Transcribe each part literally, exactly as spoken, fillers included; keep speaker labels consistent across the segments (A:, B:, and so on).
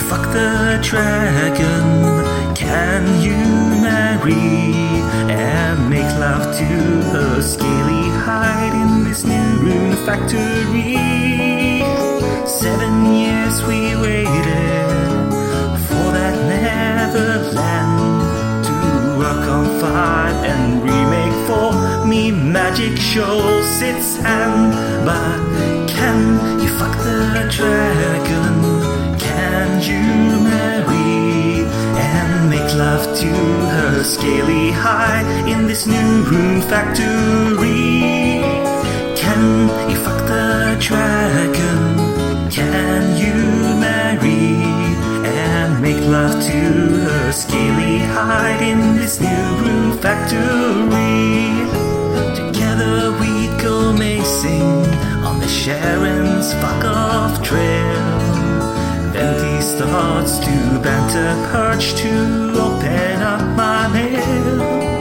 A: fuck the dragon? Can you marry and make love to her scaly hide in this new rune factory? Seven years we waited for that Neverland to work on five and remake for me. Magic shows its hand, but can you fuck the dragon? Can you marry and make love to her scaly hide in this new rune factory? Can you fuck the dragon? Can you marry and make love to her scaly hide in this new rune factory? Together we'd go macing on the Sharon's fuck-off trail. Then he starts to banter perch to open up my mail.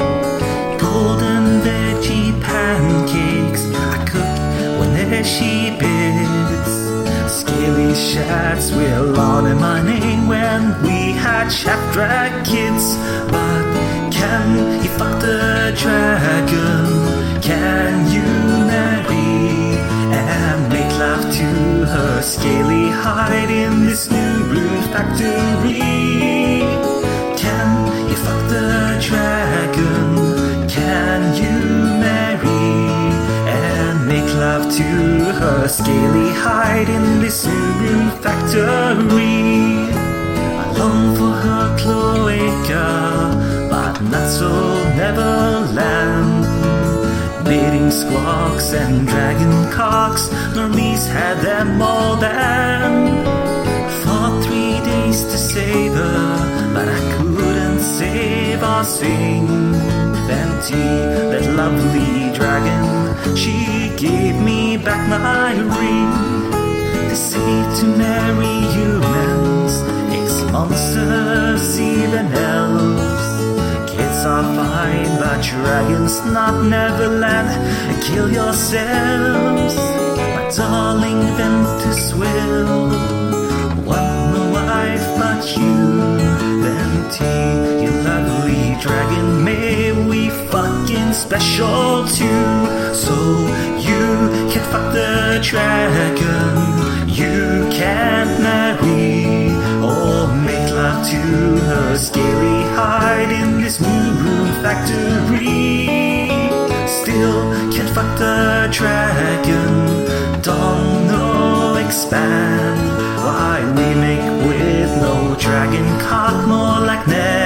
A: Golden veggie pancakes I cook when she bids. Scaly shats will honor my name when we had chap drag kids. But can you fuck the dragon? Can you marry and make love to her scaly hide in this new rune factory? Can you fuck the dragon? Can you marry and make love to her scaly hide in this new rune factory? I long for her cloaca, but not so Neverland. Mating squawks and dragon cocks, Normies had them all banned. Fought three days to save her, but I couldn't save or sing. Venti, that lovely dragon, she gave me back my ring. They say to marry humans, ex-monsters, even elves. Kids are fine, but dragons not Neverland. Kill yourselves, my darling Ventus will want no wife but you. Venti, you lovely dragon, may we fucking special too. So you can fuck the dragon, you can't marry or make love to her scaly hide in this new rune factory. Still can't fuck the dragon, don't know expand. Why we make with no dragon cock, more like never.